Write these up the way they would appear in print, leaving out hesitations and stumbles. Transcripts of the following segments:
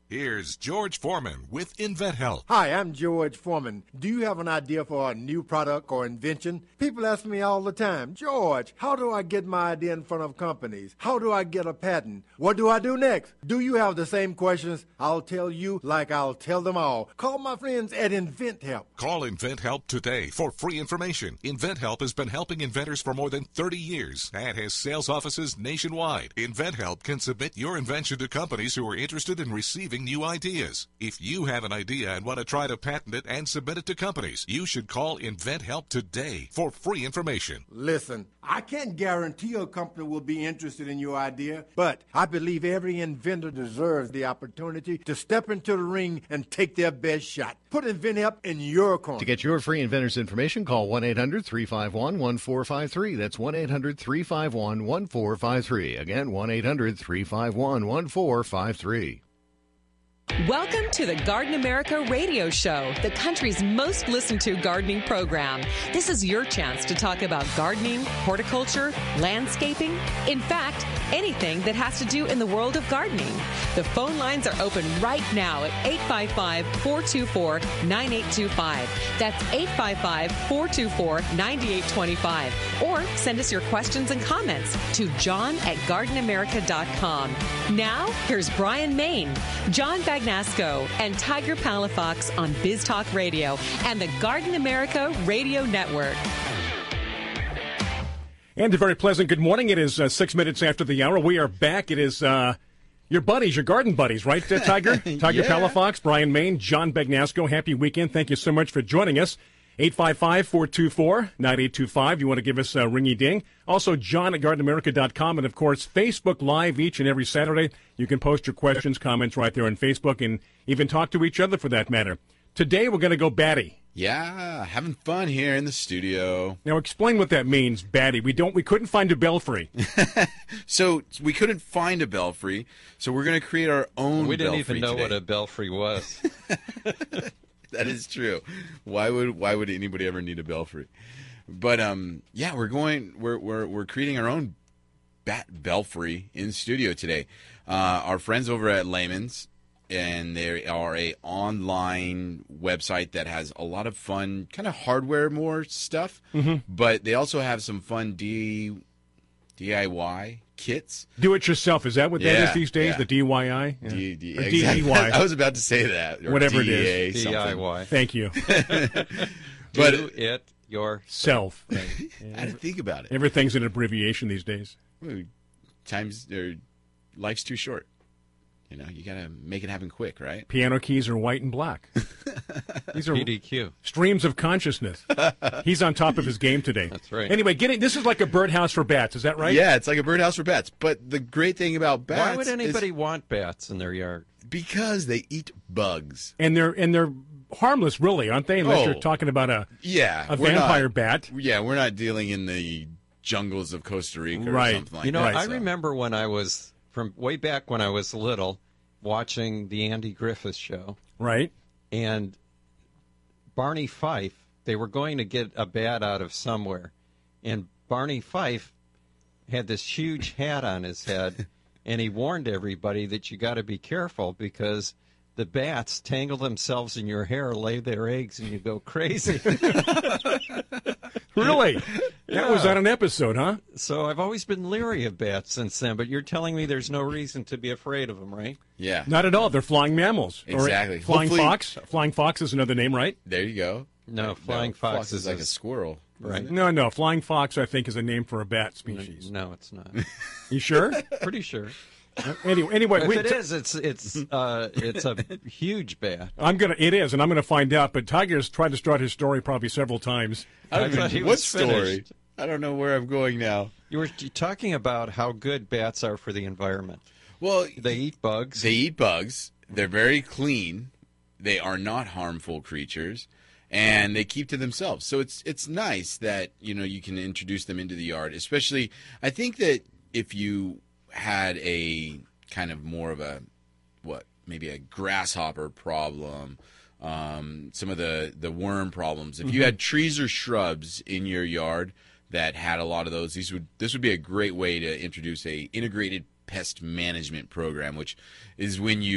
Here's George Foreman with InventHelp. Hi, I'm George Foreman. Do you have an idea for a new product or invention? People ask me all the time, George, how do I get my idea in front of companies? How do I get a patent? What do I do next? Do you have the same questions? I'll tell you like I'll tell them all. Call my friends at InventHelp. Call InventHelp today for free information. InventHelp has been helping inventors for more than 30 years and has sales offices nationwide. InventHelp can submit your invention to companies who are interested in receiving new ideas. If you have an idea and want to try to patent it and submit it to companies, you should call InventHelp today for free information. Listen, I can't guarantee a company will be interested in your idea, but I believe every inventor deserves the opportunity to step into the ring and take their best shot. Put InventHelp in your corner. To get your free inventor's information, call 1-800-351-1453. That's 1-800-351-1453. Again, 1-800-351-1453. Welcome to the Garden America radio show, the country's most listened to gardening program. This is your chance to talk about gardening, horticulture, landscaping, in fact, anything that has to do in the world of gardening. The phone lines are open right now at 855-424-9825. That's 855-424-9825. Or send us your questions and comments to john@gardenamerica.com. Now, here's Brian Main, John Bagnasco, and Tiger Palafox on Biz Talk Radio and the Garden America Radio Network. And a very pleasant good morning. It is 6 minutes after the hour. We are back. It is your buddies, your garden buddies, right, Tiger? Tiger Palafox, Brian Main, John Bagnasco. Happy weekend. Thank you so much for joining us. 855-424-9825. You want to give us a ringy ding. Also, John at GardenAmerica.com. And, of course, Facebook Live each and every Saturday. You can post your questions, comments right there on Facebook and even talk to each other for that matter. Today, we're going to go batty. Yeah, having fun here in the studio. Now, explain what that means, batty. We couldn't find a belfry. So we couldn't find a belfry, so we're going to create our own belfry. We didn't even know today. what a belfry was. That is true. Why would anybody ever need a belfry? But yeah, we're creating our own belfry in studio today. Our friends over at Layman's, and they are a online website that has a lot of fun kind of hardware more stuff, but they also have some fun DIY kits. Do it yourself. Is that what that is these days? Yeah. The DIY? Exactly. DIY. I was about to say that. Or whatever DEA, it is. DIY. Thank you. But Do it yourself. Self. I had to think about it. Everything's an abbreviation these days. Life's too short. You know, you got to make it happen quick, right? Piano keys are white and black. These are PDQ. streams of consciousness. He's on top of his game today. That's right. Anyway, this is like a birdhouse for bats. Is that right? Yeah, it's like a birdhouse for bats. But the great thing about bats Why would anybody want bats in their yard? because they eat bugs. And they're harmless, really, aren't they? Unless you're talking about a vampire bat. Yeah, we're not dealing in the jungles of Costa Rica or something like that. I remember when I was, from way back when I was little, watching the Andy Griffith Show. Right. And Barney Fife, they were going to get a bat out of somewhere. And Barney Fife had this huge hat on his head, and he warned everybody that you got to be careful because the bats tangle themselves in your hair, lay their eggs, and you go crazy. Really? That was on an episode, huh? So I've always been leery of bats since then, but you're telling me there's no reason to be afraid of them, right? Yeah. Not at all. They're flying mammals. Exactly. Or flying fox. Flying fox is another name, right? There you go. No, flying fox is like a squirrel. Right. No. Flying fox, I think, is a name for a bat species. No, it's not. You sure? Pretty sure. Anyway, if it is, it's a huge bat. It is, and I'm gonna find out. But Tiger's tried to start his story probably several times. I thought he What was story? finished. I don't know where I'm going now. You were talking about how good bats are for the environment. Well, they eat bugs. They're very clean. They are not harmful creatures, and they keep to themselves. So it's nice that you can introduce them into the yard. Especially, I think that if you had a kind of more of maybe a grasshopper problem, some of the worm problems. If you had trees or shrubs in your yard that had a lot of those, this would be a great way to introduce a integrated pest management program, which is when you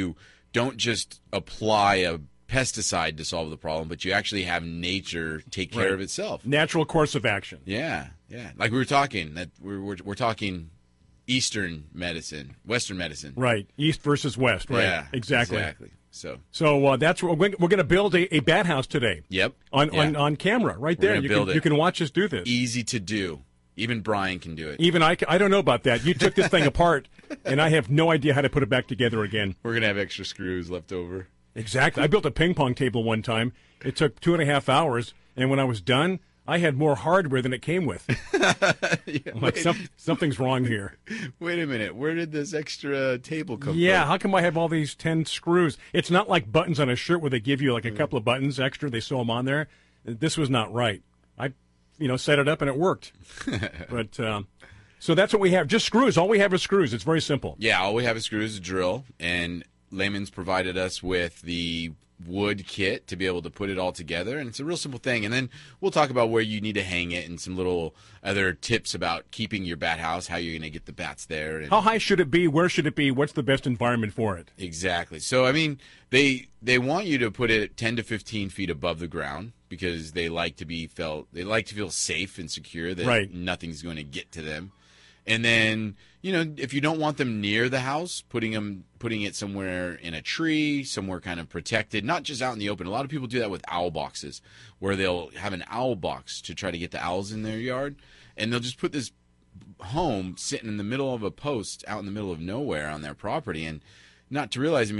don't just apply a pesticide to solve the problem, but you actually have nature take care of itself. Natural course of action. Yeah. Like we were talking, that we're talking Eastern medicine, Western medicine. Right. East versus West. Right. Yeah, Exactly. So that's what we're going to build a bat house today. Yep. On camera, right there. gonna build it. You can watch us do this. Easy to do. Even Brian can do it. Even I don't know about that. You took this thing apart, and I have no idea how to put it back together again. We're going to have extra screws left over. Exactly. I built a ping pong table one time. It took 2.5 hours, and when I was done, I had more hardware than it came with. I'm like, something's wrong here. Wait a minute. Where did this extra table come from? Yeah, how come I have all these 10 screws? It's not like buttons on a shirt where they give you like a couple of buttons extra. They sew them on there. This was not right. I set it up and it worked. But so that's what we have. Just screws. All we have is screws. It's very simple. Yeah, all we have is screws, a drill, and Layman's provided us with the wood kit to be able to put it all together, and it's a real simple thing. And then we'll talk about where you need to hang it and some little other tips about keeping your bat house, how you're going to get the bats there. And how high should it be? Where should it be? What's the best environment for it? Exactly. So, I mean, they want you to put it 10 to 15 feet above the ground because they like to feel safe and secure that nothing's going to get to them. And then, if you don't want them near the house, putting it somewhere in a tree, somewhere kind of protected, not just out in the open. A lot of people do that with owl boxes, where they'll have an owl box to try to get the owls in their yard, and they'll just put this home sitting in the middle of a post out in the middle of nowhere on their property, and not to realize,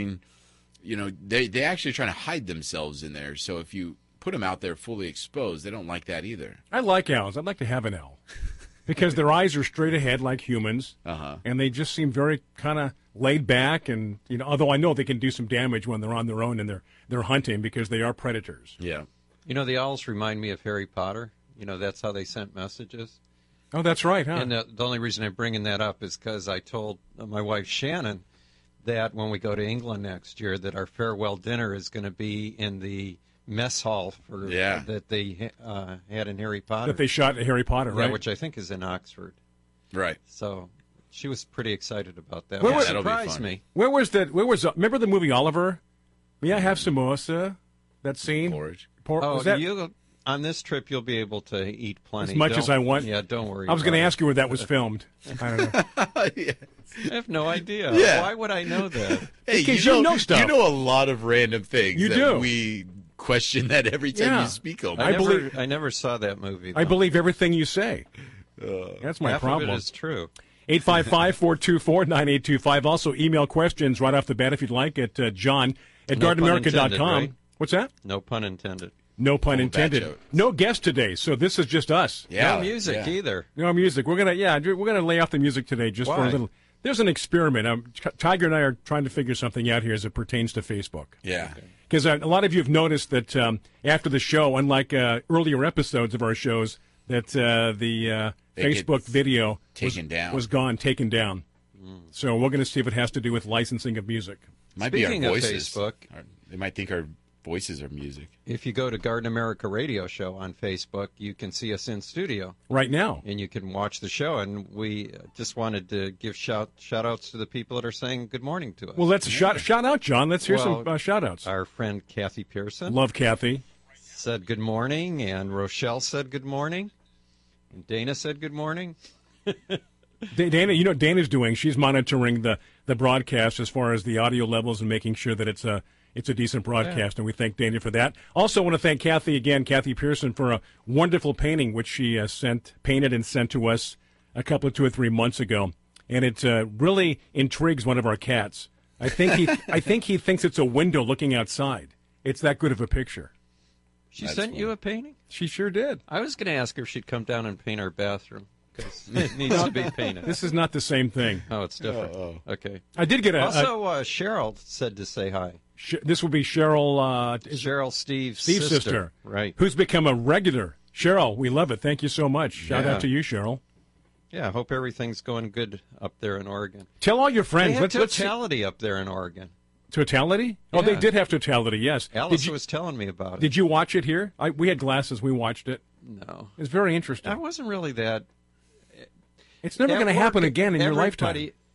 they actually trying to hide themselves in there. So if you put them out there fully exposed, they don't like that either. I like owls. I'd like to have an owl. Because their eyes are straight ahead like humans, and they just seem very kind of laid back. And although I know they can do some damage when they're on their own and they're hunting because they are predators. Yeah. The owls remind me of Harry Potter. That's how they sent messages. Oh, that's right, huh? And the only reason I'm bringing that up is because I told my wife Shannon that when we go to England next year, that our farewell dinner is going to be in the mess hall that they had in Harry Potter. That they shot in Harry Potter, right? Yeah, which I think is in Oxford. Right. So she was pretty excited about that. Where It was- surprised me. Where was remember the movie Oliver? May I have samosa? That scene? Porridge. On this trip, you'll be able to eat plenty. As much as I want? Yeah, don't worry. I was going to ask you where that was filmed. I don't know. I have no idea. Yeah. Why would I know that? Hey, Because you know stuff. You know a lot of random things. You that do. We question that every time you speak of them. I never saw that movie. I believe everything you say. That's my Half problem. of it is true. 855-424-9825. Also, email questions right off the bat if you'd like at John at No pun GardenAmerica.com. intended, right? What's that? No pun intended. No pun bad intended. joke. No guest today, so this is just us. Yeah, No music either. No music. We're gonna lay off the music today just for a Why? little. There's an experiment. Tiger and I are trying to figure something out here as it pertains to Facebook. Yeah. Because a lot of you have noticed that after the show, unlike earlier episodes of our shows, that the Facebook video taken down. was gone, taken down. So we're going to see if it has to do with licensing of music. Might Speaking be our of voices. Facebook, They might think our voices are music. if you go to Garden America Radio Show on Facebook, you can see us in studio. Right now. And you can watch the show. And we just wanted to give shout-outs to the people that are saying good morning to us. Well, let's shout out, John. Let's hear some shout-outs. Our friend Kathy Pearson Love Kathy. said good morning, and Rochelle said good morning, and Dana said good morning. Dana, you know what Dana's doing? She's monitoring the broadcast as far as the audio levels and making sure that it's a decent broadcast, and we thank Dana for that. Also want to thank Kathy again, Kathy Pearson, for a wonderful painting which she painted and sent to us a couple of 2 or 3 months ago, and it really intrigues one of our cats. I think he thinks it's a window looking outside. It's that good of a picture. She sent you a painting? She sure did. I was going to ask her if she'd come down and paint our bathroom, because it needs to be painted. This is not the same thing. Oh, it's different. Okay. I did get Also, Cheryl said to say hi. this will be Cheryl. Cheryl Steve's sister. Right. Who's become a regular. Cheryl, we love it. Thank you so much. Shout out to you, Cheryl. Yeah, I hope everything's going good up there in Oregon. Tell all your friends. They have Let's see. totality up there in Oregon. Totality? Oh, they Yeah. did have totality, yes. Alice was telling me about it. Did you watch it here? We had glasses. We watched it. No. It's very interesting. I wasn't really that. It's never At going to work, happen again in your everybody- lifetime.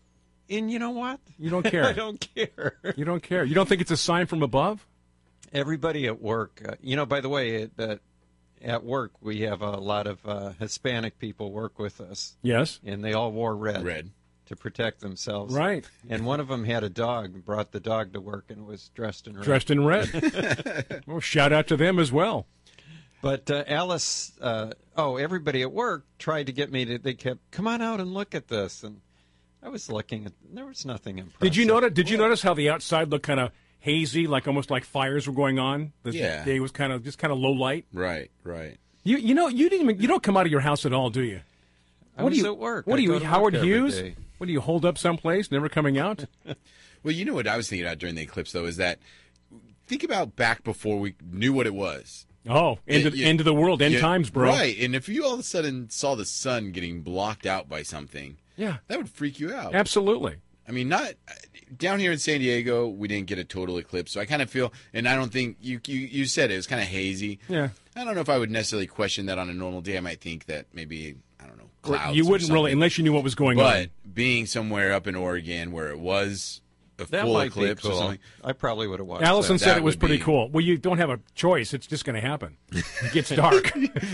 And you know what? You don't care. I don't care. You don't care. You don't think it's a sign from above? Everybody at work, by the way, at work we have a lot of Hispanic people work with us. Yes. And they all wore red. Red. To protect themselves. Right. And one of them had a dog and brought the dog to work and was dressed in red. Dressed in red. Well, shout out to them as well. But Alice, everybody at work tried to get me to, they kept, come on out and look at this. And I was looking, there was nothing impressive. Did you notice how the outside looked kind of hazy, like almost like fires were going on? The day was kind of low light. Right. You don't come out of your house at all, do you? I was at work. What are you, Howard Hughes? Day. What do you hold up someplace, never coming out? Well, you know what I was thinking about during the eclipse, though, is that think about back before we knew what it was. Oh, end of the world, end times, bro. Right, and if you all of a sudden saw the sun getting blocked out by something, that would freak you out. Absolutely. I mean, not down here in San Diego, we didn't get a total eclipse, so I kind of feel, and I don't think you said it was kind of hazy. Yeah. I don't know if I would necessarily question that on a normal day. I might think that maybe, I don't know, clouds. You wouldn't really, unless you knew what was going on. But being somewhere up in Oregon where it was a full eclipse cool. or something, I probably would have watched. Allison said That it was would pretty be- cool. Well, you don't have a choice; it's just going to happen. It gets dark.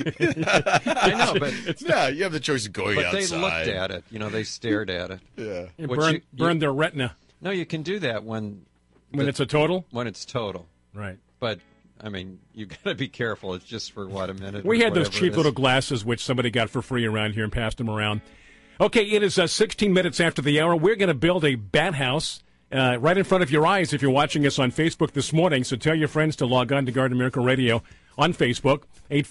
I know, but yeah, you have the choice of going but outside. they looked at it. They stared at it. Yeah. It burned their retina No, you can do that when it's a total. When it's total, Right. but. I mean, you got to be careful. It's just for, a minute? We or had those whatever cheap it is. little glasses, which somebody got for free around here and passed them around. Okay, it is 16 minutes after the hour. We're going to build a bat house right in front of your eyes if you're watching us on Facebook this morning. So tell your friends to log on to Garden America Radio on Facebook,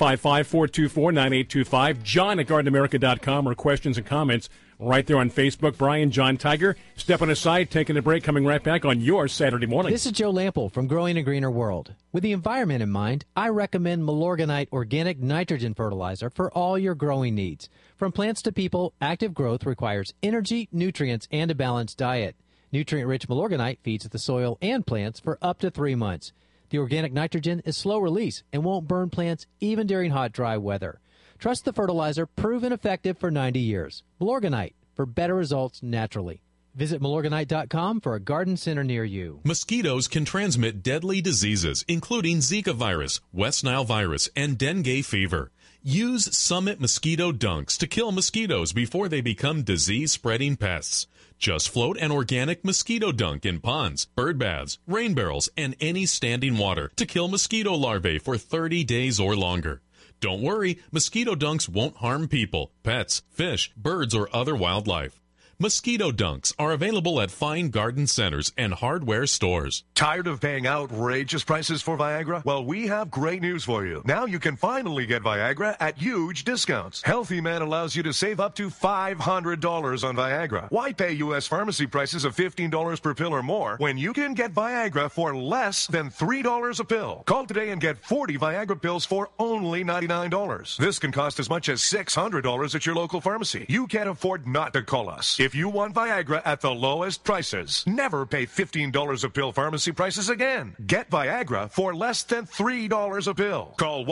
855-424-9825. John at GardenAmerica.com or questions and comments right there on Facebook. Brian, John Tiger, stepping aside, taking a break, coming right back on your Saturday morning. This is Joe Lample from Growing a Greener World. With the environment in mind, I recommend Milorganite Organic Nitrogen Fertilizer for all your growing needs. From plants to people, active growth requires energy, nutrients, and a balanced diet. Nutrient-rich Milorganite feeds the soil and plants for up to 3 months. The organic nitrogen is slow release and won't burn plants even during hot, dry weather. Trust the fertilizer, proven effective for 90 years. Milorganite, for better results naturally. Visit Milorganite.com for a garden center near you. Mosquitoes can transmit deadly diseases, including Zika virus, West Nile virus, and dengue fever. Use Summit Mosquito Dunks to kill mosquitoes before they become disease-spreading pests. Just float an organic mosquito dunk in ponds, bird baths, rain barrels, and any standing water to kill mosquito larvae for 30 days or longer. Don't worry, mosquito dunks won't harm people, pets, fish, birds, or other wildlife. Mosquito dunks are available at fine garden centers and hardware stores. Tired of paying outrageous prices for Viagra? Well, we have great news for you. Now you can finally get Viagra at huge discounts. Healthy Man allows you to save up to $500 on Viagra. Why pay U.S. pharmacy prices of $15 per pill or more when you can get Viagra for less than $3 a pill? Call today and get 40 Viagra pills for only $99. This can cost as much as $600 at your local pharmacy. You can't afford not to call us. If you want Viagra at the lowest prices, never pay $15 a pill pharmacy prices again. Get Viagra for less than $3 a pill. Call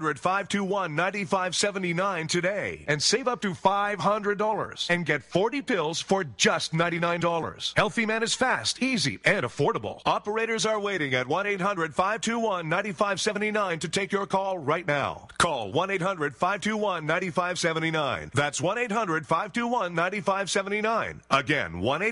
1-800-521-9579 today and save up to $500 and get 40 pills for just $99. Healthy Man is fast, easy, and affordable. Operators are waiting at 1-800-521-9579 to take your call right now. Call 1-800-521-9579. That's 1-800-521-9579. Again,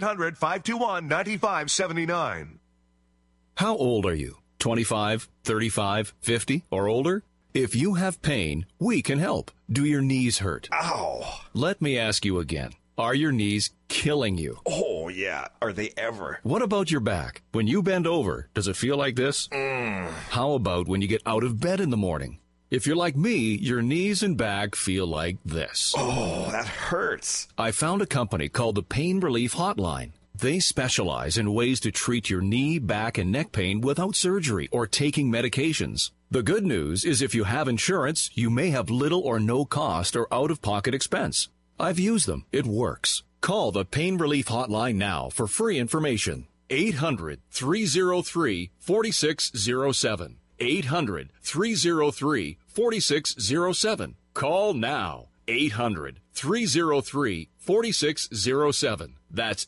1-800-521-9579. How old are you? 25, 35, 50, or older? If you have pain, we can help. Do your knees hurt? Ow. Let me ask you again. Are your knees killing you? Oh, yeah. Are they ever? What about your back? When you bend over, does it feel like this? How about when you get out of bed in the morning? If you're like me, your knees and back feel like this. Oh, that hurts. I found a company called the Pain Relief Hotline. They specialize in ways to treat your knee, back, and neck pain without surgery or taking medications. The good news is if you have insurance, you may have little or no cost or out-of-pocket expense. I've used them. It works. Call the Pain Relief Hotline now for free information. 800-303-4607. 800-303-4607. Call now. 800-303-4607. That's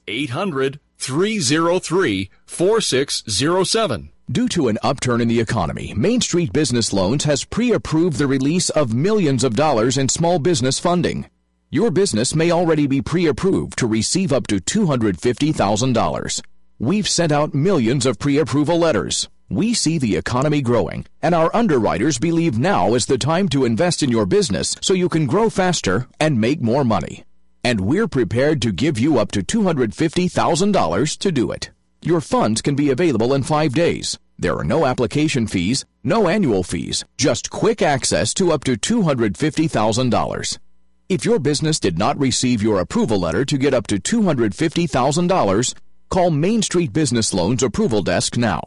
800-303-4607. Due to an upturn in the economy, Main Street Business Loans has pre-approved the release of millions of dollars in small business funding. Your business may already be pre-approved to receive up to $250,000. We've sent out millions of pre-approval letters. We see the economy growing, and our underwriters believe now is the time to invest in your business so you can grow faster and make more money. And we're prepared to give you up to $250,000 to do it. Your funds can be available in 5 days. There are no application fees, no annual fees, just quick access to up to $250,000. If your business did not receive your approval letter to get up to $250,000, call Main Street Business Loans Approval Desk now.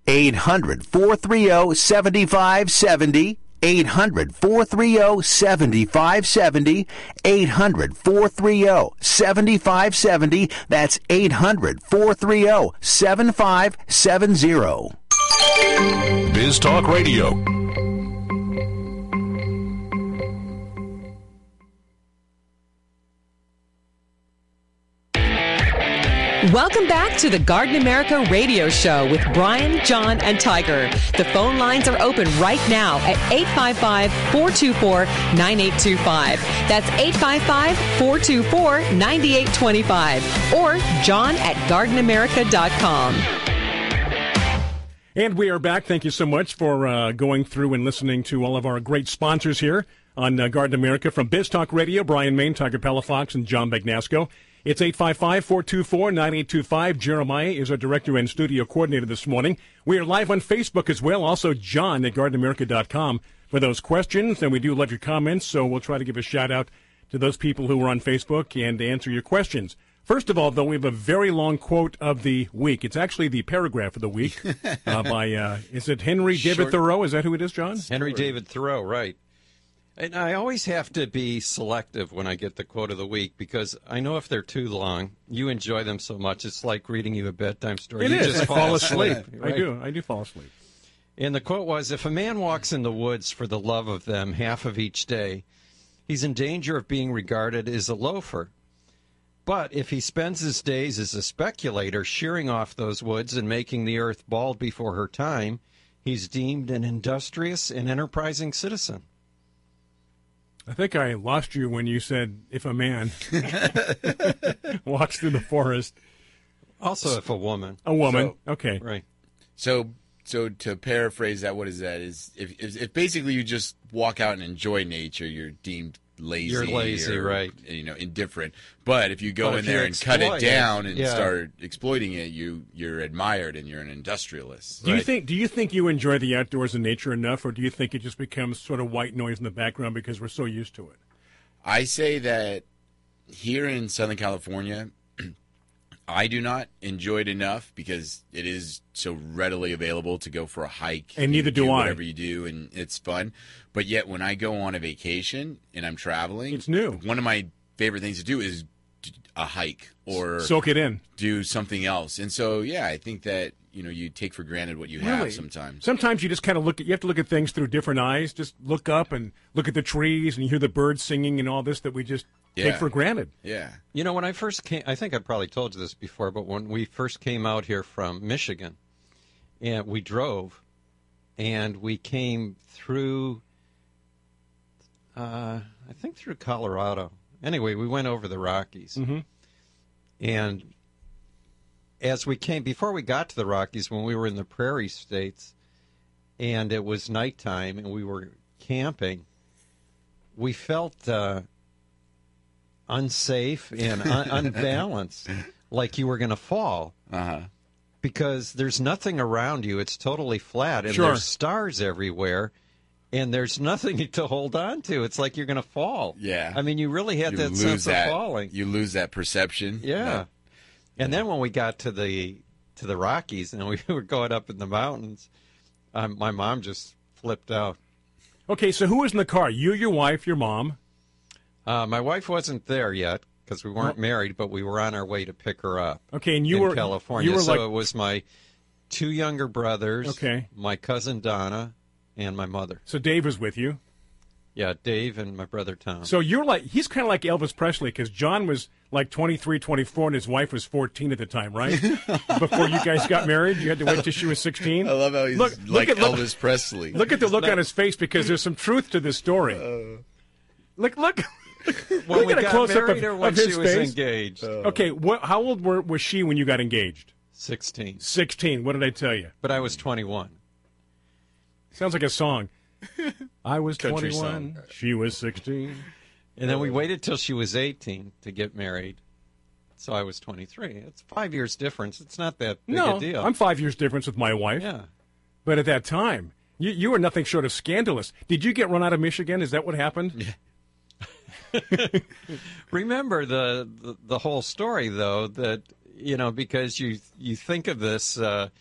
800-430-7570. 800-430-7570. 800-430-7570. That's 800-430-7570. Biz Talk Radio. Welcome back to the Garden America Radio Show with Brian, John, and Tiger. The phone lines are open right now at 855-424-9825. That's 855-424-9825. Or John at gardenamerica.com. And we are back. Thank you so much for going through and listening to all of our great sponsors here on Garden America. From Biz Talk Radio, Brian Main, Tiger Palafox, and John Bagnasco. It's 855-424-9825. Jeremiah is our director and studio coordinator this morning. We are live on Facebook as well. Also, John at gardenamerica.com for those questions. And we do love your comments, so we'll try to give a shout-out to those people who are on Facebook and answer your questions. First of all, though, we have a very long quote of the week. It's actually the paragraph of the week by, is it Henry David Thoreau? Is that who it is, John? Henry David Thoreau, right. And I always have to be selective when I get the quote of the week because I know if they're too long, you enjoy them so much. It's like reading you a bedtime story. It you is. Just I fall asleep. Right? I do fall asleep. And the quote was, if a man walks in the woods for the love of them half of each day, he's in danger of being regarded as a loafer. But if he spends his days as a speculator shearing off those woods and making the earth bald before her time, he's deemed an industrious and enterprising citizen. I think I lost you when you said if a man walks through the forest. Also, if a woman. A woman. So, okay. Right. So to paraphrase that, what is that? Is if basically you just walk out and enjoy nature, you're deemed lazy. You're lazy, right? Indifferent. But if you go in there and cut it down and start exploiting it, you're admired and you're an industrialist. Do you think you enjoy the outdoors and nature enough, or do you think it just becomes sort of white noise in the background because we're so used to it? I say that here in Southern California, I do not enjoy it enough because it is so readily available to go for a hike. And neither do I. Whatever you do, and it's fun. But yet when I go on a vacation and I'm traveling, it's new. One of my favorite things to do is a hike or soak it in, do something else. And so, yeah, I think that, you take for granted what you have sometimes. Sometimes you just kind of you have to look at things through different eyes. Just look up and look at the trees and you hear the birds singing and all this that we just take for granted. Yeah. When I first came, I think I probably told you this before, but when we first came out here from Michigan, and we drove, and we came through, I think through Colorado. Anyway, we went over the Rockies. Mm-hmm. And as we came, before we got to the Rockies, when we were in the prairie states, and it was nighttime, and we were camping, we felt unsafe and unbalanced, like you were going to fall. Uh-huh. Because there's nothing around you. It's totally flat, and there's stars everywhere, and there's nothing to hold on to. It's like you're going to fall. Yeah. I mean, you really had that sense of falling. You lose that perception. Yeah. And then when we got to the Rockies and we were going up in the mountains, my mom just flipped out. Okay, so who was in the car? You, your wife, your mom? My wife wasn't there yet because we weren't married, but we were on our way to pick her up. Okay, and in California. So it was my two younger brothers, my cousin Donna, and my mother. So Dave was with you? Yeah, Dave and my brother Tom. So he's kind of like Elvis Presley, because John was like 23, 24, and his wife was 14 at the time, right? Before you guys got married, you had to wait till she was 16. I love how he's like Elvis Presley. Look at the look on his face, because there's some truth to this story. Look. When we got a got close-up married or when of his she was face. engaged? Okay, how old was she when you got engaged? 16. 16. What did I tell you? But I was 21. Sounds like a song. I was Country 21. song. She was 16. And then we waited till she was 18 to get married. So I was 23. It's 5 years difference. It's not that big a deal. I'm 5 years difference with my wife. Yeah. But at that time, you were nothing short of scandalous. Did you get run out of Michigan? Is that what happened? Yeah. Remember the whole story, though, that, because you think of this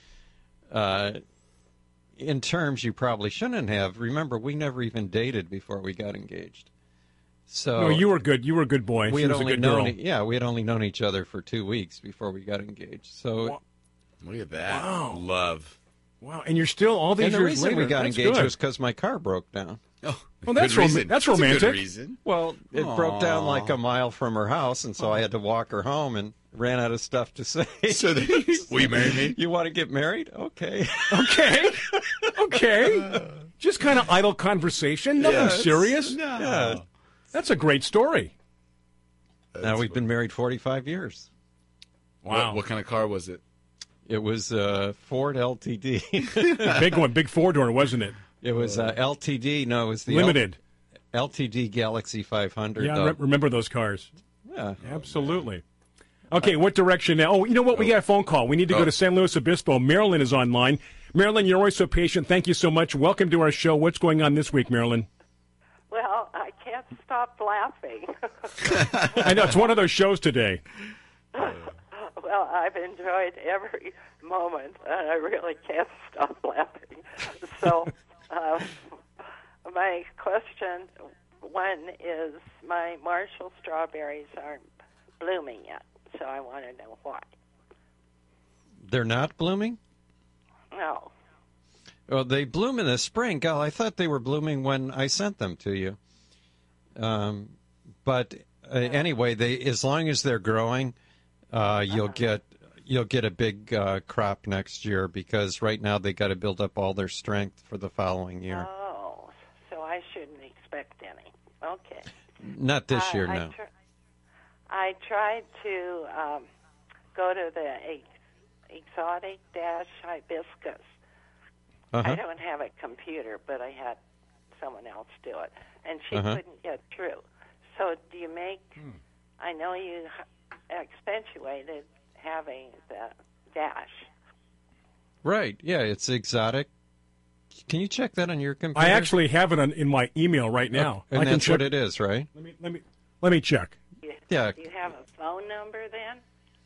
in terms you probably shouldn't have. Remember, we never even dated before we got engaged. So No, you were good. You were a good boy. We She had was a only good known, girl. we had only known each other for 2 weeks before we got engaged. So Look at that. Wow. Love. Wow, and you're still all these and the years reason later. we got That's engaged good. was because my car broke down. Oh, Well, that's good reason. that's That's a romantic. good reason. Well, it broke down like a mile from her house, and so I had to walk her home and ran out of stuff to say. So will you marry me? You want to get married? Okay. Okay. Just kind of idle conversation. Nothing serious. Yeah. That's a great story. Now we've been married 45 years. Wow. What kind of car was it? It was a Ford LTD. Big one, big four-door, wasn't it? It was LTD. No, it was the Limited. LTD Galaxy 500. Yeah, I remember those cars. Yeah. Absolutely. Okay, what direction now? Oh, you know what? We got a phone call. We need to go to San Luis Obispo. Marilyn is online. Marilyn, you're always so patient. Thank you so much. Welcome to our show. What's going on this week, Marilyn? Well, I can't stop laughing. I know, it's one of those shows today. Well, I've enjoyed every moment, and I really can't stop laughing. So, my question, one is, my Marshall strawberries aren't blooming yet, so I want to know why. They're not blooming? No. Well, they bloom in the spring. God, I thought they were blooming when I sent them to you. But anyway, as long as they're growing, you'll get a big crop next year, because right now they got to build up all their strength for the following year. Oh, so I shouldn't expect any. Okay. Not this year, no. I tried to go to the exotic hibiscus. I don't have a computer, but I had someone else do it, and she couldn't get through. So do you make, I know you accentuated having the dash. Right, yeah, it's exotic. Can you check that on your computer? I actually have it in my email right now. And I can that's check. what it is, right? Let me check. Yeah. Do you have a phone number then?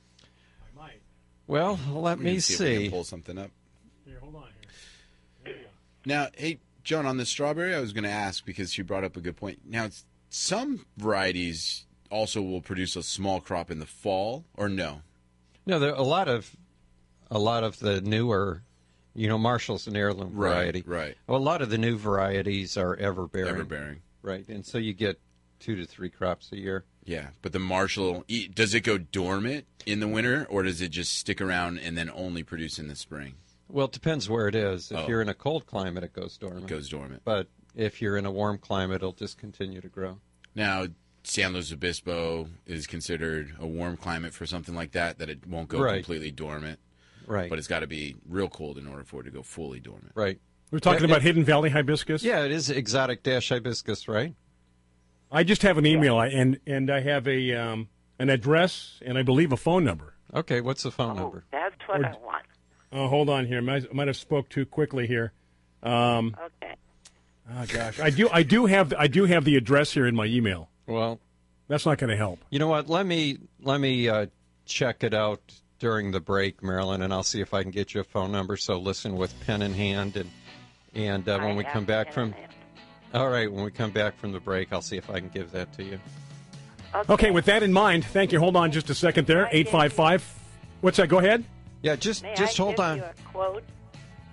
Well, let me see. If we see. can pull something up. Here, hold on. Here we go. Now, hey, John, on the strawberry, I was going to ask because you brought up a good point. Now, some varieties also will produce a small crop in the fall, or no? No, there a lot of the newer, Marshall's an heirloom variety. Right. Well, a lot of the new varieties are everbearing. Everbearing. Right, and so you get 2 to 3 crops a year. Yeah, but the Marshall, does it go dormant in the winter, or does it just stick around and then only produce in the spring? Well, it depends where it is. If you're in a cold climate, it goes dormant. It goes dormant. But if you're in a warm climate, it'll just continue to grow. Now, San Luis Obispo is considered a warm climate for something like that it won't go completely dormant. Right. But it's got to be real cold in order for it to go fully dormant. Right. We're talking about Hidden Valley hibiscus? Yeah, it is exotic hibiscus, right? I just have an email, and I have an address, and I believe a phone number. Okay, what's the phone number? That's what I want. Oh, hold on here. Might have spoke too quickly here. Okay. Oh gosh, I do have the address here in my email. Well, that's not going to help. You know what? Let me check it out during the break, Marilyn, and I'll see if I can get you a phone number. So listen with pen in hand, and when we come back from. All right, when we come back from the break, I'll see if I can give that to you. Okay, with that in mind, thank you. Hold on just a second there. 855. What's that? Go ahead. Yeah, just May hold I on. give you a quote?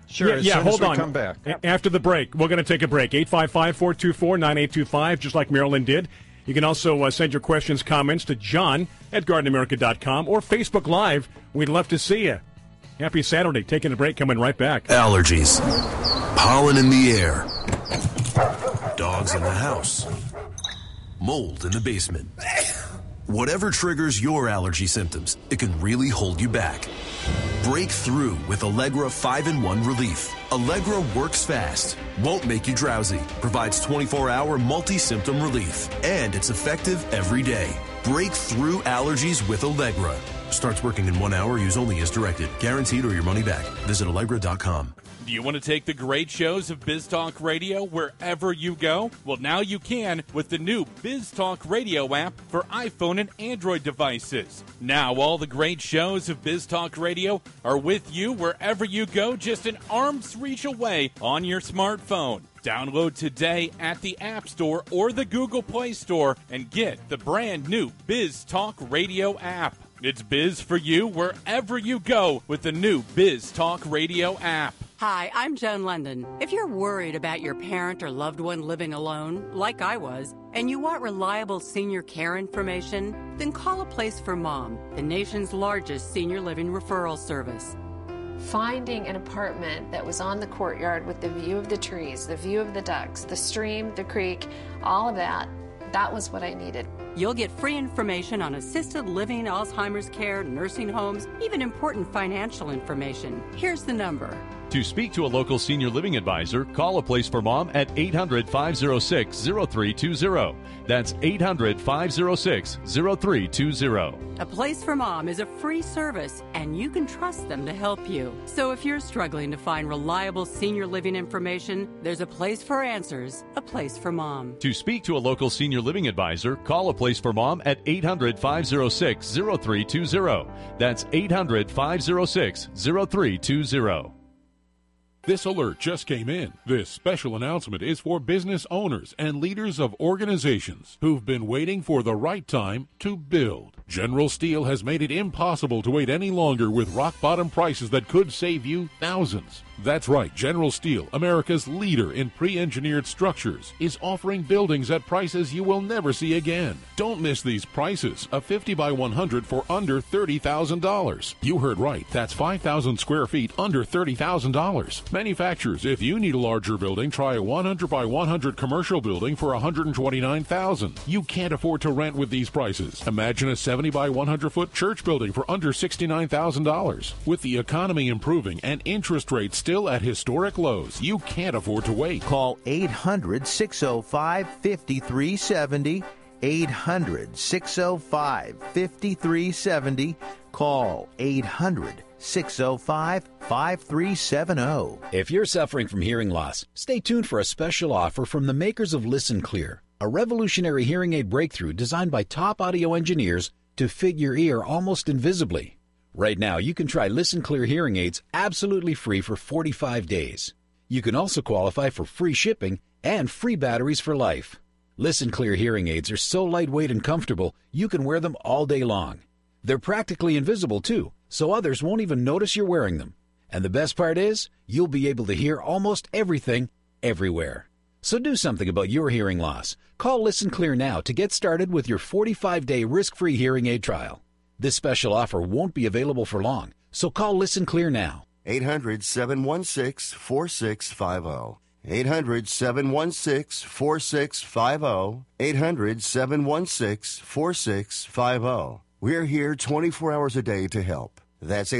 Sure. Yeah, as soon hold as we on. Come back. After the break, we're going to take a break. 855-424-9825, just like Marilyn did. You can also send your questions, comments to John at GardenAmerica.com or Facebook Live. We'd love to see you. Happy Saturday. Taking a break, coming right back. Allergies. Pollen in the air. Dogs in the house. Mold in the basement. Whatever triggers your allergy symptoms, it can really hold you back. Break through with Allegra 5-in-1 Relief. Allegra works fast, won't make you drowsy, provides 24-hour multi-symptom relief, and it's effective every day. Break through allergies with Allegra. Starts working in 1 hour. Use only as directed. Guaranteed or your money back. Visit Allegra.com. Do you want to take the great shows of Biz Talk Radio wherever you go? Well, now you can with the new Biz Talk Radio app for iPhone and Android devices. Now all the great shows of Biz Talk Radio are with you wherever you go, just an arm's reach away on your smartphone. Download today at the App Store or the Google Play Store and get the brand new Biz Talk Radio app. It's Biz for you wherever you go with the new Biz Talk Radio app. Hi, I'm Joan London. If you're worried about your parent or loved one living alone, like I was, and you want reliable senior care information, then call A Place for Mom, the nation's largest senior living referral service. Finding an apartment that was on the courtyard with the view of the trees, the view of the ducks, the stream, the creek, all of that was what I needed. You'll get free information on assisted living, Alzheimer's care, nursing homes, even important financial information. Here's the number. To speak to a local senior living advisor, call A Place for Mom at 800-506-0320. That's 800-506-0320. A Place for Mom is a free service, and you can trust them to help you. So if you're struggling to find reliable senior living information, there's a place for answers, A Place for Mom. To speak to a local senior living advisor, call A Place for Mom at 800-506-0320. That's 800-506-0320. This alert just came in. This special announcement is for business owners and leaders of organizations who've been waiting for the right time to build. General Steel has made it impossible to wait any longer with rock-bottom prices that could save you thousands. That's right, General Steel, America's leader in pre-engineered structures, is offering buildings at prices you will never see again. Don't miss these prices. A 50 by 100 for under $30,000. You heard right. That's 5,000 square feet under $30,000. Manufacturers, if you need a larger building, try a 100 by 100 commercial building for $129,000. You can't afford to rent with these prices. Imagine a 70 by 100 foot church building for under $69,000. With the economy improving and interest rates still at historic lows, you can't afford to wait. Call 800-605-5370. 800-605-5370. Call 800-605-5370. If you're suffering from hearing loss, stay tuned for a special offer from the makers of Listen Clear, a revolutionary hearing aid breakthrough designed by top audio engineers to fit your ear almost invisibly. Right now, you can try Listen Clear hearing aids absolutely free for 45 days. You can also qualify for free shipping and free batteries for life. Listen Clear hearing aids are so lightweight and comfortable, you can wear them all day long. They're practically invisible, too, so others won't even notice you're wearing them. And the best part is, you'll be able to hear almost everything, everywhere. So do something about your hearing loss. Call Listen Clear now to get started with your 45-day risk-free hearing aid trial. This special offer won't be available for long, so call Listen Clear now. 800-716-4650. 800-716-4650. 800-716-4650. We're here 24 hours a day to help. That's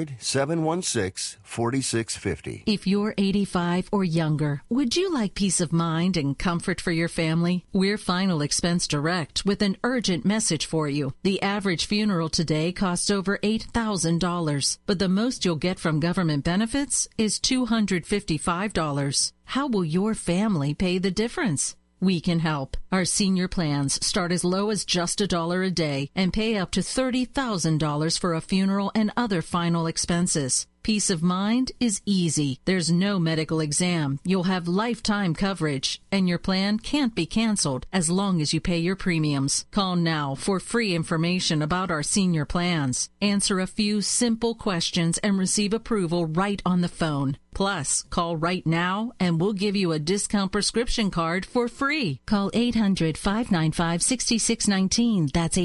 800-716-4650. If you're 85 or younger, would you like peace of mind and comfort for your family? We're Final Expense Direct with an urgent message for you. The average funeral today costs over $8,000, but the most you'll get from government benefits is $255. How will your family pay the difference? We can help. Our senior plans start as low as just $1 a day and pay up to $30,000 for a funeral and other final expenses. Peace of mind is easy. There's no medical exam. You'll have lifetime coverage, and your plan can't be canceled as long as you pay your premiums. Call now for free information about our senior plans. Answer a few simple questions and receive approval right on the phone. Plus, call right now and we'll give you a discount prescription card for free. Call 800-595-6619. That's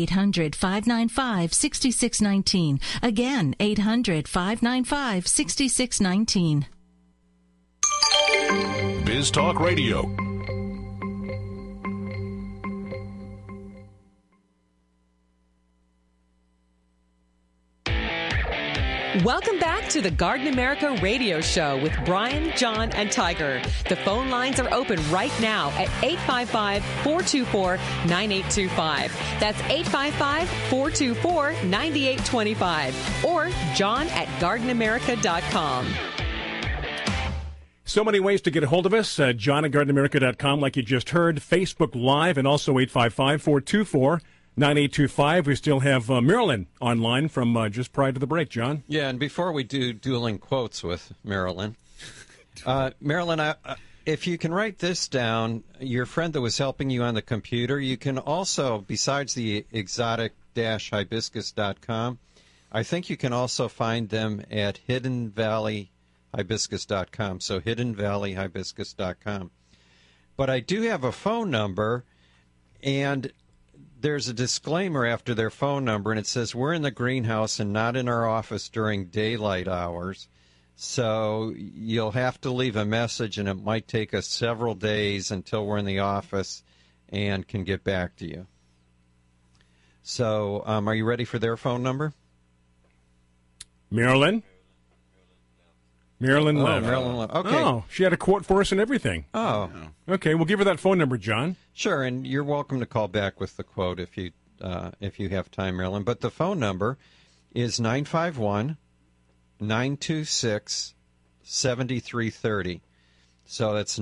800-595-6619. Again, 800-595-6619. Biz Talk Radio. Welcome back to the Garden America Radio Show with Brian, John, and Tiger. The phone lines are open right now at 855-424-9825. That's 855-424-9825. Or John at GardenAmerica.com. So many ways to get a hold of us. John at GardenAmerica.com, like you just heard. Facebook Live, and also 855-424-9825. We still have Marilyn online from just prior to the break, John. Yeah, and before we do dueling quotes with Marilyn, Marilyn, if you can write this down, your friend that was helping you on the computer, you can also, besides the exotic-hibiscus.com, I think you can also find them at hiddenvalleyhibiscus.com, so hiddenvalleyhibiscus.com. But I do have a phone number, and there's a disclaimer after their phone number, and it says, we're in the greenhouse and not in our office during daylight hours, so you'll have to leave a message, and it might take us several days until we're in the office and can get back to you. So are you ready for their phone number? Marilyn? Marilyn left. Marilyn left. Okay. Oh, she had a quote for us and everything. Oh. Okay, we'll give her that phone number, John. Sure, and you're welcome to call back with the quote if you have time, Marilyn. But the phone number is 951-926-7330. So that's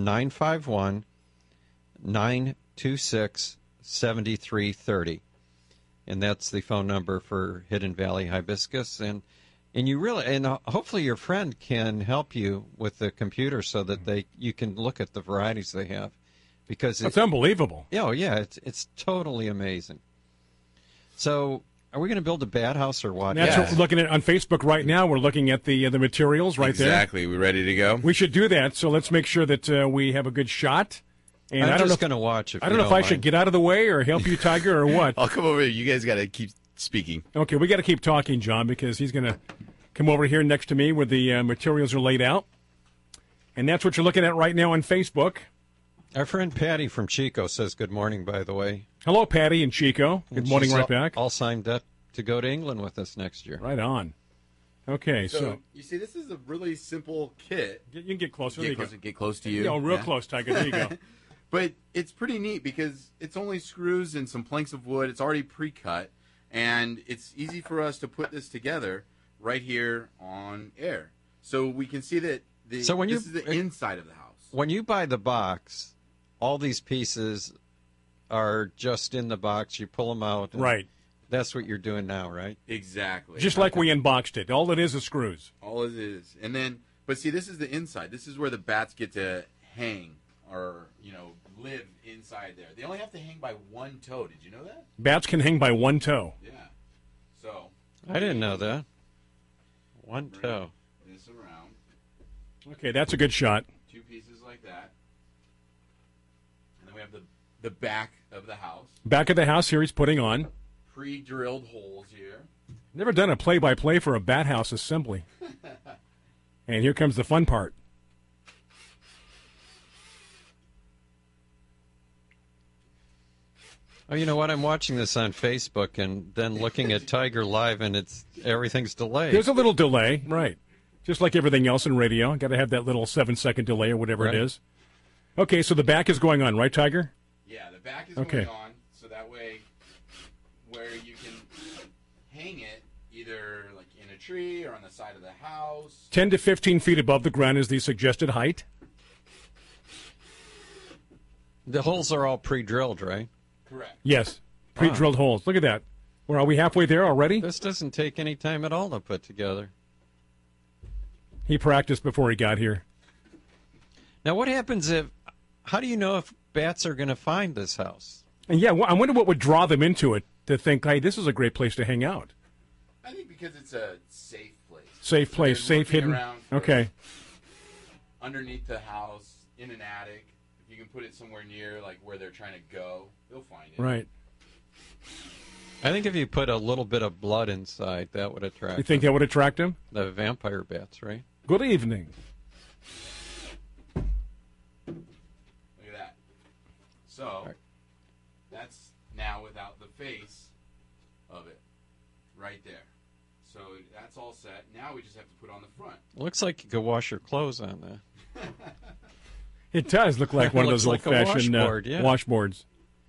951-926-7330. And that's the phone number for Hidden Valley Hibiscus. And you really, and hopefully your friend can help you with the computer so that you can look at the varieties they have, because it's unbelievable. Oh yeah, it's totally amazing. So, are we going to build a bat house or what? That's what we're looking at on Facebook right now. We're looking at the materials right there. Exactly. We ready to go? We should do that. So let's make sure that we have a good shot. And I'm just going to watch it. I don't know if I should get out of the way or help you, Tiger, or what. I'll come over here. You guys got to keep speaking. Okay, we got to keep talking, John, because he's going to come over here next to me where the materials are laid out. And that's what you're looking at right now on Facebook. Our friend Patty from Chico says good morning, by the way. Hello, Patty and Chico. Good morning, right back. All signed up to go to England with us next year. Right on. Okay, so you see, this is a really simple kit. You can get closer. Get close to you. Yeah, real close, Tiger. There you go. But it's pretty neat because it's only screws and some planks of wood. It's already pre-cut, and it's easy for us to put this together right here on air. So we can see that this is the inside of the house. When you buy the box, all these pieces are just in the box. You pull them out. Right. That's what you're doing now, right? Exactly. Just like we unboxed it. All it is screws. All it is. And then, but see, this is the inside. This is where the bats get to hang or, live inside there. They only have to hang by one toe. Did you know that? Bats can hang by one toe. Yeah. So. I didn't know that. One toe. This around. Okay, that's a good shot. Two pieces like that. And then we have the back of the house. Back of the house here he's putting on. Pre-drilled holes here. Never done a play-by-play for a bat house assembly. And here comes the fun part. Oh, you know what? I'm watching this on Facebook and then looking at Tiger Live, and everything's delayed. There's a little delay, right? Just like everything else in radio, got to have that little 7-second delay or whatever it is. Okay, so the back is going on, right, Tiger? Yeah, the back is going on, so that way, where you can hang it either like in a tree or on the side of the house. 10 to 15 feet above the ground is the suggested height. The holes are all pre-drilled, right? Correct. Yes, pre-drilled holes. Look at that. Are we halfway there already? This doesn't take any time at all to put together. He practiced before he got here. Now, what happens how do you know if bats are going to find this house? And yeah, I wonder what would draw them into it to think, hey, this is a great place to hang out. I think because it's a safe place. Safe place, safe hidden. Around okay. underneath the house, in an attic. If you can put it somewhere near like where they're trying to go, they'll find it. Right. I think if you put a little bit of blood inside, that would attract You think that would attract him? the vampire bats, right? Good evening. Look at that. So that's now without the face of it, right there. So that's all set. Now we just have to put on the front. Looks like you could wash your clothes on that. It does look like one of those Looks like a old-fashioned washboard, yeah. washboards.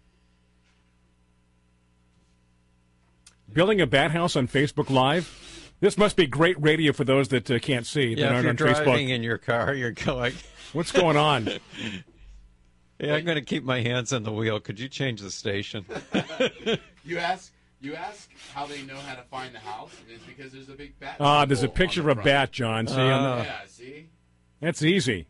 Building a bat house on Facebook Live. This must be great radio for those that can't see. that Yeah, if aren't you're on driving Facebook. in your car, you're going... What's going on? Yeah, I'm going to keep my hands on the wheel. Could you change the station? You ask how they know how to find the house, and it's because there's a big bat. There's a picture of a bat, John. See, yeah, see? That's easy.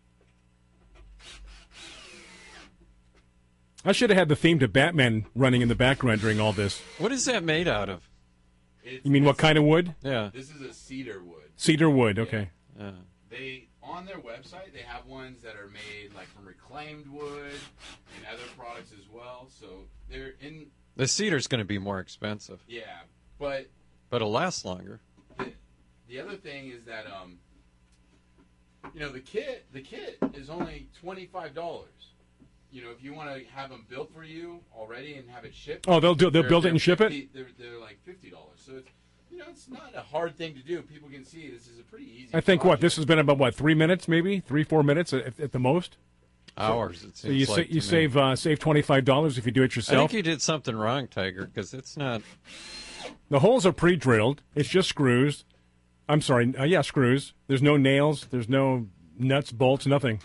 I should have had the theme to Batman running in the background during all this. What is that made out of? You mean what kind of wood? Yeah. This is a cedar wood. Cedar wood, okay. Yeah. They on their website they have ones that are made like from reclaimed wood and other products as well. So they're in. The cedar's going to be more expensive. Yeah, but it'll last longer. The other thing is that the kit is only $25. If you want to have them built for you already and have it shipped. Oh, they'll build it and ship it? They're like $50. So it's not a hard thing to do. People can see this is a pretty easy. I think this has been about 3 minutes, maybe 3-4 minutes at the most. Hours. It So seems you save $25 if you do it I yourself. think you did something wrong, Tiger, because it's not. The holes are pre-drilled. It's just screws. I'm sorry. Screws. There's no nails. There's no nuts, bolts, nothing.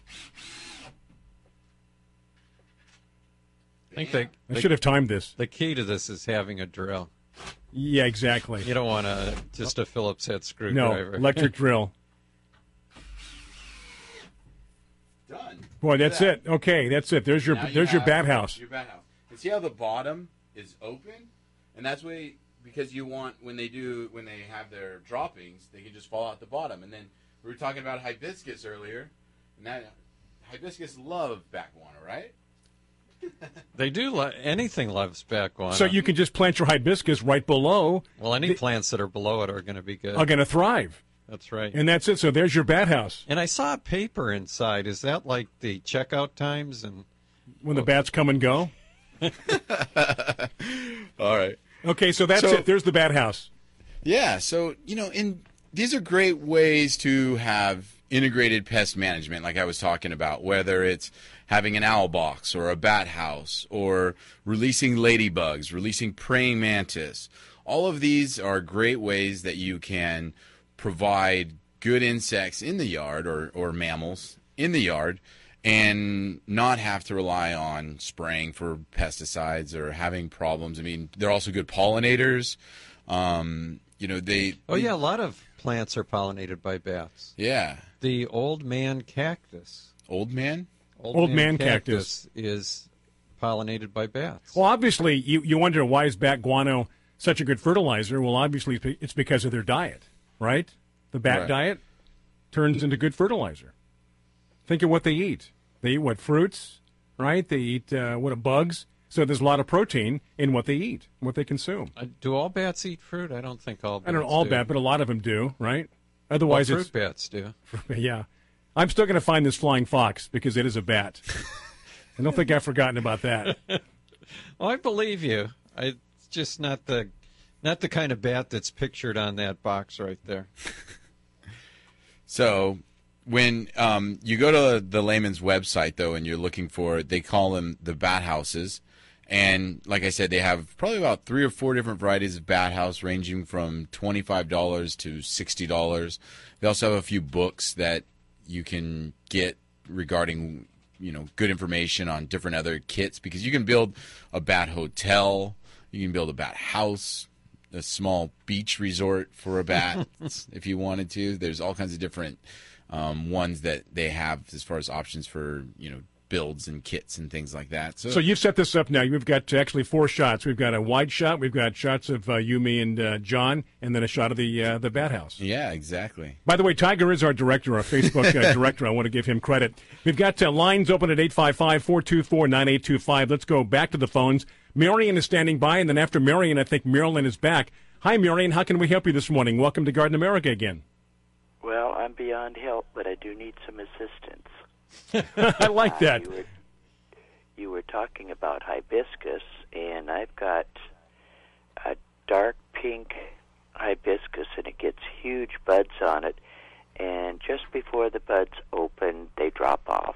I think I should have timed this. The key to this is having a drill. Yeah, exactly. You don't want just a Phillips head No, screwdriver. electric drill. Done. Boy, that's it. Okay, that's it. There's your bat house. Your bat house. And see how the bottom is open, and that's because you want when they have their droppings, they can just fall out the bottom. And then we were talking about hibiscus earlier, and that hibiscus love bat guano, right? They do. Anything loves bat guano. So you can just plant your hibiscus right below. Well, any plants that are below it are going to be good. Are going to thrive. That's right. And that's it. So there's your bat house. And I saw a paper inside. Is that like the checkout times and when the bats come and go? All right. Okay, so that's it. There's the bat house. Yeah. So these are great ways to have integrated pest management, like I was talking about, whether it's having an owl box or a bat house or releasing ladybugs, releasing praying mantis. All of these are great ways that you can provide good insects in the yard or mammals in the yard and not have to rely on spraying for pesticides or having problems. I mean, they're also good pollinators. A lot of plants are pollinated by bats. Yeah. The old man cactus. Old man? Old man cactus is pollinated by bats. Well, obviously, you wonder why is bat guano such a good fertilizer? Well, obviously, it's because of their diet, right? The bat diet turns into good fertilizer. Think of what they eat. They eat fruits, right? They eat bugs. So there's a lot of protein in what they eat, what they consume. Do all bats eat fruit? I don't think all bats I don't know all do. bat, but a lot of them do, right? Otherwise, fruit bats do. Yeah. I'm still going to find this flying fox because it is a bat. I don't think I've forgotten about that. Well, I believe you. It's just not the kind of bat that's pictured on that box right there. So when you go to the layman's website, though, and you're looking for, they call them the bat houses. And like I said, they have probably about 3 or 4 different varieties of bat house, ranging from $25 to $60. They also have a few books that you can get regarding, good information on different other kits, because you can build a bat hotel, you can build a bat house, a small beach resort for a bat if you wanted to. There's all kinds of different ones that they have as far as options for, builds and kits and things like that. So you've set this up now. We've got actually 4 shots. We've got a wide shot. We've got shots of you, me, and John, and then a shot of the bat house. Yeah, exactly. By the way, Tiger is our director, our Facebook director. I want to give him credit. We've got lines open at 855-424-9825. Let's go back to the phones. Marion is standing by, and then after Marion, I think Marilyn is back. Hi, Marion. How can we help you this morning? Welcome to Garden America again. Well, I'm beyond help, but I do need some assistance. I like that. You were talking about hibiscus, and I've got a dark pink hibiscus, and it gets huge buds on it, and just before the buds open, they drop off.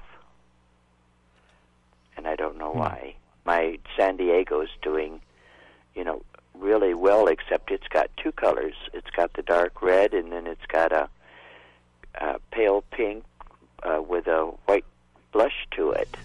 And I don't know why. My San Diego's doing, really well, except it's got 2 colors. It's got the dark red, and then it's got a pale pink with a white blush to it.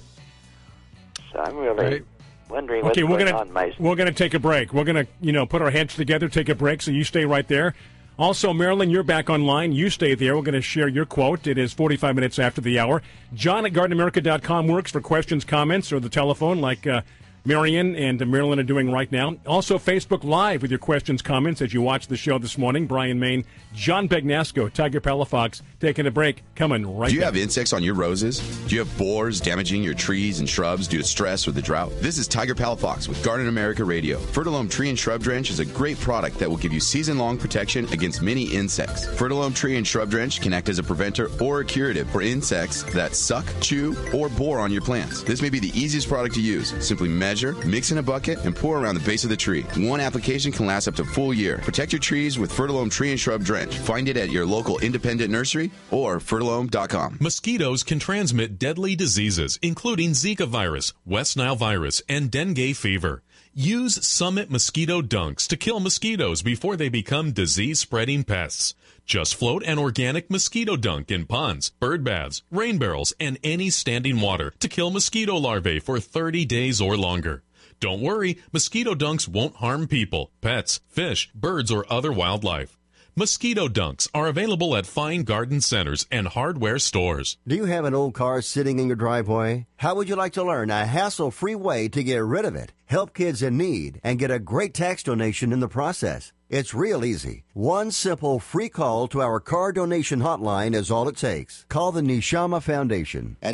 So I'm really wondering what's going on. We're going to take a break. We're going to, put our heads together, take a break, so you stay right there. Also, Marilyn, you're back online. You stay there. We're going to share your quote. It is 45 minutes after the hour. John at GardenAmerica.com works for questions, comments, or the telephone like Marion and Marilyn are doing right now. Also, Facebook Live with your questions, comments as you watch the show this morning. Brian Main, John Begnasco, Tiger Palafox, taking a break, coming right Do you back. have insects on your roses? Do you have borers damaging your trees and shrubs due to stress or the drought? This is Tiger Palafox with Garden America Radio. Fertilome Tree and Shrub Drench is a great product that will give you season-long protection against many insects. Fertilome Tree and Shrub Drench can act as a preventer or a curative for insects that suck, chew, or bore on your plants. This may be the easiest product to use. Simply measure, mix in a bucket, and pour around the base of the tree. One application can last up to a full year. Protect your trees with Fertilome Tree and Shrub Drench. Find it at your local independent nursery or fertilome.com. Mosquitoes can transmit deadly diseases, including Zika virus, West Nile virus, and dengue fever. Use Summit Mosquito Dunks to kill mosquitoes before they become disease-spreading pests. Just float an organic mosquito dunk in ponds, bird baths, rain barrels, and any standing water to kill mosquito larvae for 30 days or longer. Don't worry, mosquito dunks won't harm people, pets, fish, birds, or other wildlife. Mosquito dunks are available at fine garden centers and hardware stores. Do you have an old car sitting in your driveway? How would you like to learn a hassle-free way to get rid of it, help kids in need, and get a great tax donation in the process? It's real easy. One simple free call to our car donation hotline is all it takes. Call the Neshama Foundation at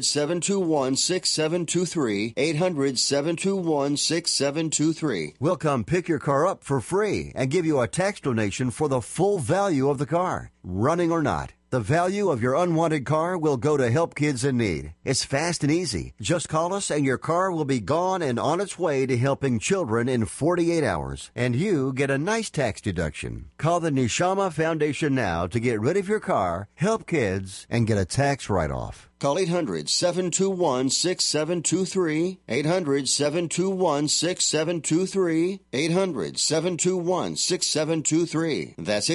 800-721-6723, 800-721-6723. We'll come pick your car up for free and give you a tax donation for the full value of the car, running or not. The value of your unwanted car will go to help kids in need. It's fast and easy. Just call us and your car will be gone and on its way to helping children in 48 hours. And you get a nice tax deduction. Call the Neshama Foundation now to get rid of your car, help kids, and get a tax write-off. Call 800-721-6723, 800-721-6723, 800-721-6723. That's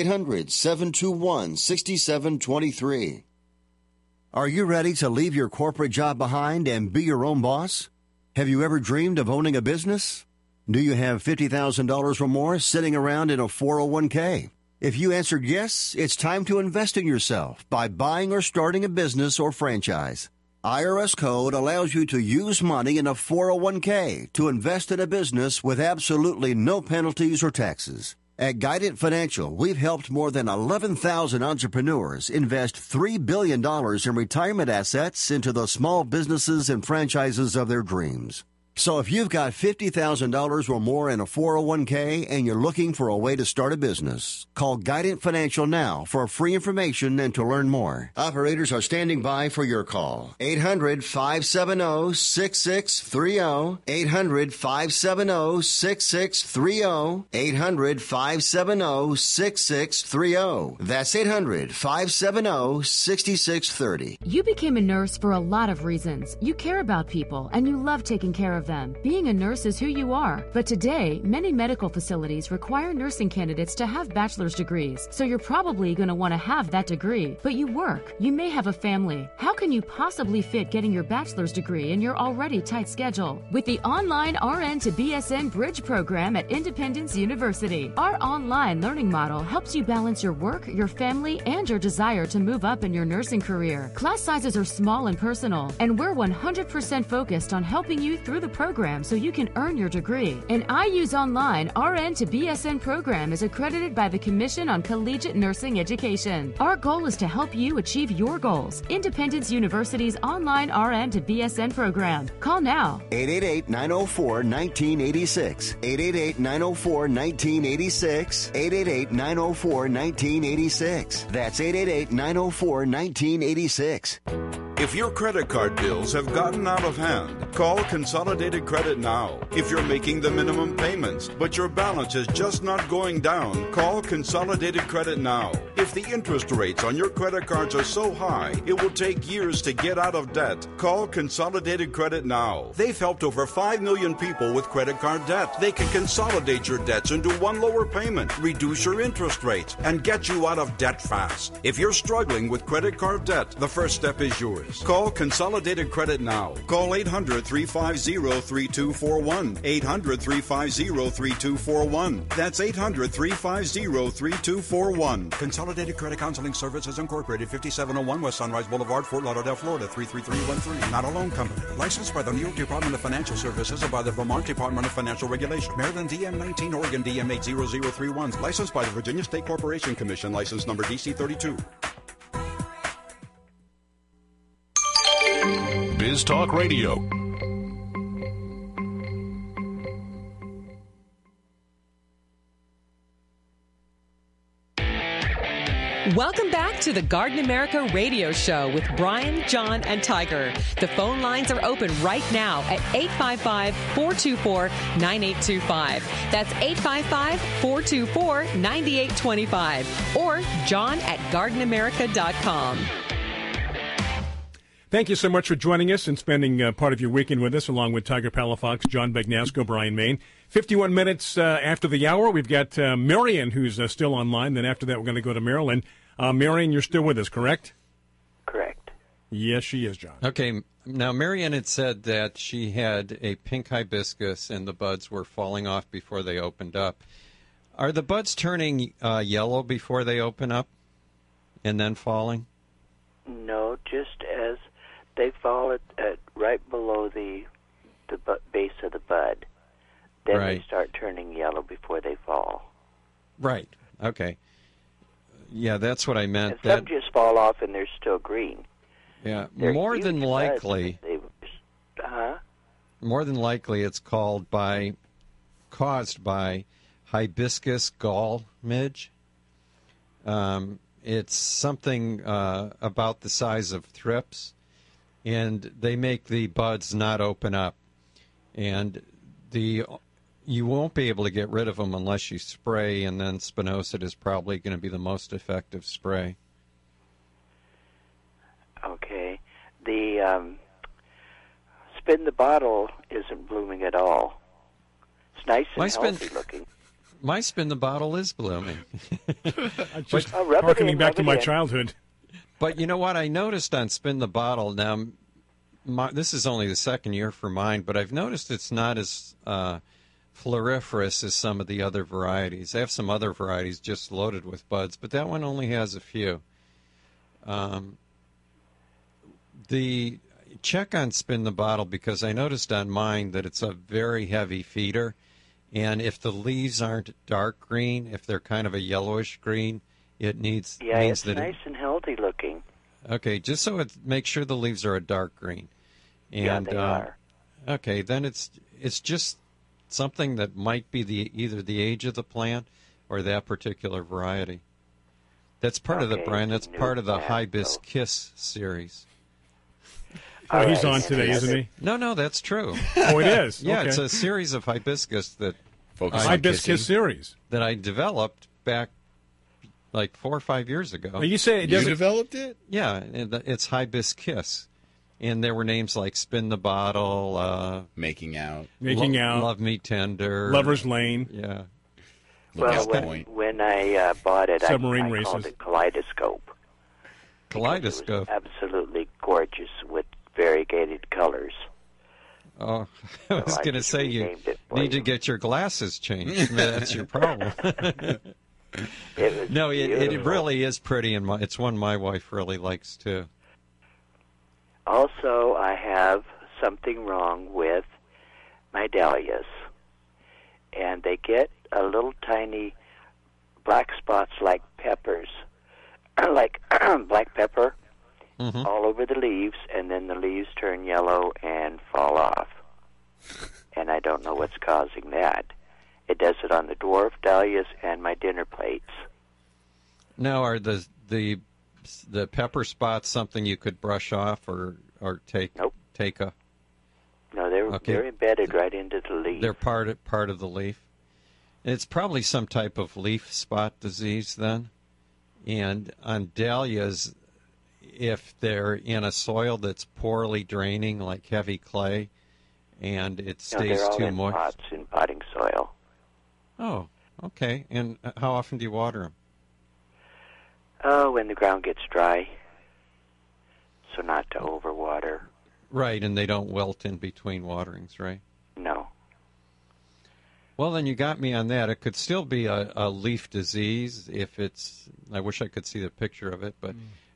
800-721-6723. Are you ready to leave your corporate job behind and be your own boss? Have you ever dreamed of owning a business? Do you have $50,000 or more sitting around in a 401k? If you answered yes, it's time to invest in yourself by buying or starting a business or franchise. IRS code allows you to use money in a 401k to invest in a business with absolutely no penalties or taxes. At Guidant Financial, we've helped more than 11,000 entrepreneurs invest $3 billion in retirement assets into the small businesses and franchises of their dreams. So if you've got $50,000 or more in a 401k and you're looking for a way to start a business, call Guidant Financial now for free information and to learn more. Operators are standing by for your call. 800-570-6630. 800-570-6630. 800-570-6630. That's 800-570-6630. You became a nurse for a lot of reasons. You care about people and you love taking care of them. them. Being a nurse is who you are. But today, many medical facilities require nursing candidates to have bachelor's degrees. So you're probably going to want to have that degree. But you work. You may have a family. How can you possibly fit getting your bachelor's degree in your already tight schedule? With the online RN to BSN Bridge program at Independence University, our online learning model helps you balance your work, your family, and your desire to move up in your nursing career. Class sizes are small and personal, and we're 100% focused on helping you through the program so you can earn your degree. An IU's online RN to BSN program is accredited by the Commission on Collegiate Nursing Education. Our goal is to help you achieve your goals. Independence University's online RN to BSN program. Call now. 888-904-1986. 888-904-1986. 888-904-1986. That's 888-904-1986. If your credit card bills have gotten out of hand, call Consolidated Credit now. If you're making the minimum payments, but your balance is just not going down, call Consolidated Credit now. If the interest rates on your credit cards are so high, it will take years to get out of debt, call Consolidated Credit now. They've helped over 5 million people with credit card debt. They can consolidate your debts into one lower payment, reduce your interest rates, and get you out of debt fast. If you're struggling with credit card debt, the first step is yours. Call Consolidated Credit now. Call 800-350-3241. 800-350-3241. That's 800-350-3241. Consolidated Credit Counseling Services Incorporated, 5701 West Sunrise Boulevard, Fort Lauderdale, Florida, 33313. Not a loan company. Licensed by the New York Department of Financial Services and by the Vermont Department of Financial Regulation. Maryland DM 19, Oregon DM 80031. Licensed by the Virginia State Corporation Commission. License number DC 32. Biz Talk Radio. Welcome back to the Garden America Radio Show with Brian, John, and Tiger. The phone lines are open right now at 855-424-9825. That's 855-424-9825. Or John at gardenamerica.com. Thank you so much for joining us and spending part of your weekend with us, along with Tiger Palafox, John Bagnasco, Brian Main. 51 minutes after the hour, we've got Marion, who's still online. Then after that, we're going to go to Maryland. Marion, you're still with us, correct? Correct. Yes, she is, John. Okay. Now, Marion had said that she had a pink hibiscus and the buds were falling off before they opened up. Are the buds turning yellow before they open up and then falling? No, just as they fall at right below the base of the bud. Then right. They start turning yellow before they fall. Right. Okay. Yeah, that's what I meant. And some just fall off and they're still green. Yeah, They're more than huge likely. buds. More than likely, it's caused by hibiscus gall midge. It's something about the size of thrips, and they make the buds not open up. And you won't be able to get rid of them unless you spray, and then spinosad is probably going to be the most effective spray. Okay. The spin the bottle isn't blooming at all. It's nice and healthy looking. My spin the bottle is blooming. Just harkening back to my childhood. But you know what? I noticed on Spin the Bottle, now, this is only the second year for mine, but I've noticed it's not as floriferous as some of the other varieties. I have some other varieties just loaded with buds, but that one only has a few. The check on Spin the Bottle, because I noticed on mine that it's a very heavy feeder. And if the leaves aren't dark green, if they're kind of a yellowish green, it means it's that nice and healthy looking. Okay, just so make sure the leaves are a dark green. And, they are. Okay, then it's just something that might be either the age of the plant or that particular variety. That's part of the brand. That's part of the Hibiscus series. Oh, he's on today, isn't he? No, that's true. Oh, it is? Yeah, Okay. it's a series of hibiscus that Hibiscus series that I developed back like 4 or 5 years ago. Now you say it You doesn't. developed it? Yeah, it's hibiscus. And there were names like Spin the Bottle, Making Out, Love Me Tender, Lover's Lane. Yeah. Well, when I bought it, I called it Kaleidoscope. Kaleidoscope. It was absolutely gorgeous with variegated colors. Oh, I was going to say you need to get your glasses changed. That's your problem. No, it really is pretty, and it's one my wife really likes too. Also, I have something wrong with my dahlias, and they get a little tiny black spots like peppers, like black pepper, all over the leaves, and then the leaves turn yellow and fall off. And I don't know what's causing that. It does it on the dwarf dahlias and my dinner plates. Now, are the pepper spots something you could brush off or take? Nope. Take a. No, they're embedded right into the leaf. They're part of the leaf. It's probably some type of leaf spot disease then. And on dahlias, if they're in a soil that's poorly draining, like heavy clay, and it stays too moist. Pots in potting soil. Oh, okay. And how often do you water them? Oh, when the ground gets dry, so not to overwater. Right, and they don't wilt in between waterings, right? No. Well, then you got me on that. It could still be a leaf disease if it's. I wish I could see the picture of it, but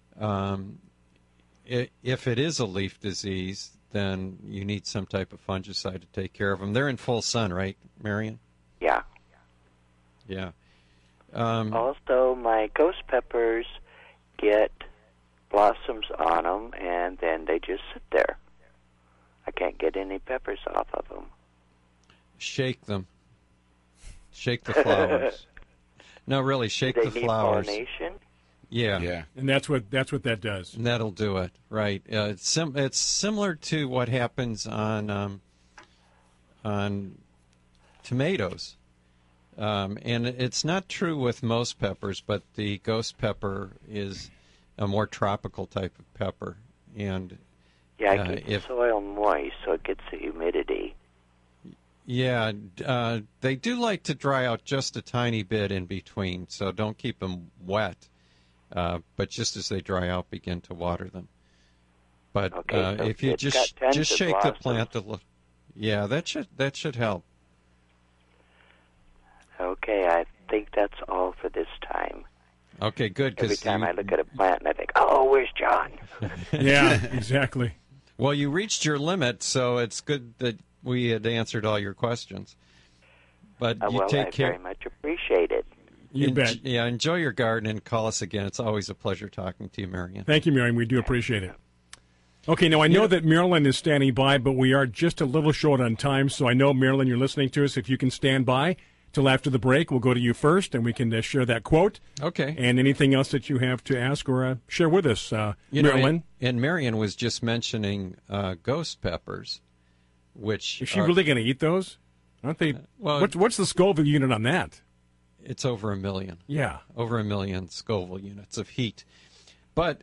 if it is a leaf disease, then you need some type of fungicide to take care of them. They're in full sun, right, Marion? Yeah. Yeah. Also, my ghost peppers get blossoms on them, and then they just sit there. I can't get any peppers off of them. Shake them. Shake the flowers. No, really, shake the flowers. Pollination? Yeah. And that's what that does. And that'll do it, right? It's similar to what happens on tomatoes, and it's not true with most peppers, but the ghost pepper is a more tropical type of pepper, and it keeps the soil moist, so it gets the humidity. Yeah, they do like to dry out just a tiny bit in between, so don't keep them wet. But just as they dry out, begin to water them. But so if you just shake the plant a little, that should help. Okay, I think that's all for this time. Okay, good. Every time I look at a plant, and I think, "Oh, where's John?" Yeah, exactly. Well, you reached your limit, so it's good that we had answered all your questions. But you take care. I very much appreciate it. You bet. Yeah, enjoy your garden and call us again. It's always a pleasure talking to you, Marion. Thank you, Marion. We do appreciate it. Okay, now I know that Marilyn is standing by, but we are just a little short on time, so I know, Marilyn, you're listening to us. If you can stand by till after the break, we'll go to you first, and we can share that quote. Okay. And anything else that you have to ask or share with us, Marilyn. And Marion was just mentioning ghost peppers, which... Is she really going to eat those? Aren't they? What's the Scoville unit on that? It's over 1 million. Yeah. Over 1 million Scoville units of heat. But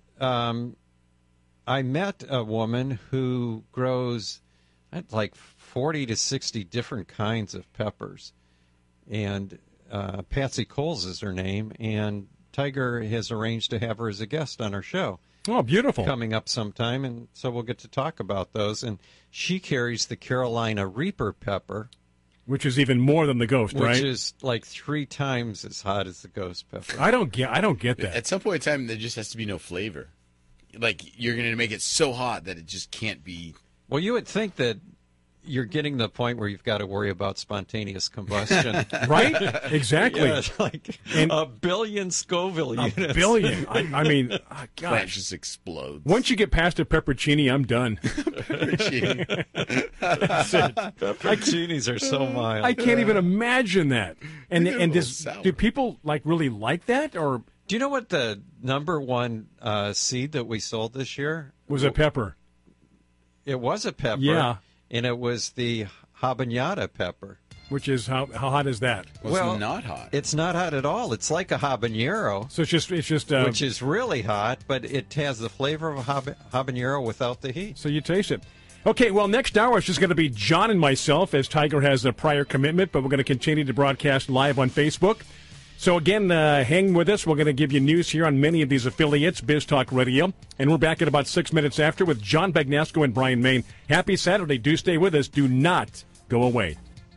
I met a woman who grows like 40 to 60 different kinds of peppers. And Patsy Coles is her name. And Tiger has arranged to have her as a guest on our show. Oh, beautiful. Coming up sometime. And so we'll get to talk about those. And she carries the Carolina Reaper pepper. Which is even more than the ghost, right? Which is like 3 times as hot as the ghost pepper. I don't get that. At some point in time, there just has to be no flavor. Like, you're going to make it so hot that it just can't be... Well, you would think that you're getting to the point where you've got to worry about spontaneous combustion. Right? Exactly. Yeah, it's like 1 billion Scoville units. 1 billion. I mean, gosh. Plant just explodes. Once you get past a pepperoncini, I'm done. Pepperoncini. Pepperoncinis are so mild. I can't even imagine that. And do people like really like that, or do you know what the number one seed that we sold this year was? A pepper. It was a pepper. Yeah. And it was the habanada pepper. Which is how hot is that? Well, it's not hot. It's not hot at all. It's like a habanero. So it's just which is really hot, but it has the flavor of a habanero without the heat. So you taste it. Okay, well, next hour is just going to be John and myself, as Tiger has a prior commitment, but we're going to continue to broadcast live on Facebook. So again, hang with us. We're going to give you news here on many of these affiliates, Biz Talk Radio, and we're back in about 6 minutes after with John Bagnasco and Brian Main. Happy Saturday. Do stay with us. Do not go away.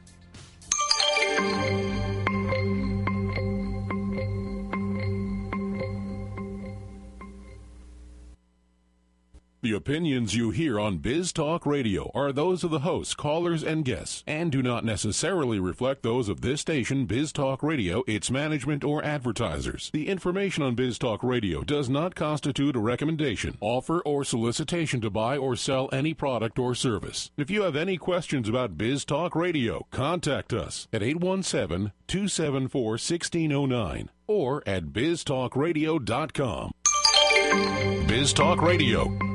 The opinions you hear on Biz Talk Radio are those of the hosts, callers, and guests, and do not necessarily reflect those of this station, Biz Talk Radio, its management, or advertisers. The information on Biz Talk Radio does not constitute a recommendation, offer, or solicitation to buy or sell any product or service. If you have any questions about Biz Talk Radio, contact us at 817-274-1609 or at biztalkradio.com. Biz Talk Radio.